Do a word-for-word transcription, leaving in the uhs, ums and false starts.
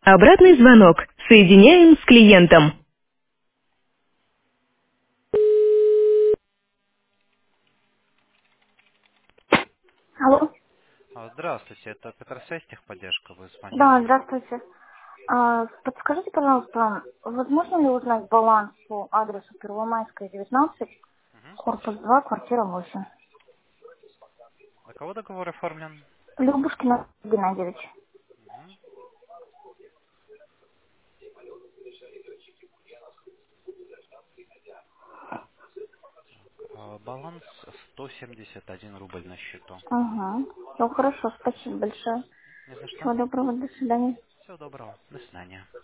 Обратный звонок. Соединяем с клиентом. Алло. А, Здравствуйте, это Петросвязь техподдержка, вы Да, звонили. здравствуйте. А, подскажите, пожалуйста, возможно ли узнать баланс по адресу Первомайская, девятнадцать, Мгм. корпус два, квартира восемь? На кого договор оформлен? Любушкина Геннадьевич. Мгм. А, Баланс сто семьдесят один рубль на счету. Ага. Все хорошо, спасибо большое. Не за что. Всего доброго, до свидания. Всего доброго. До свидания.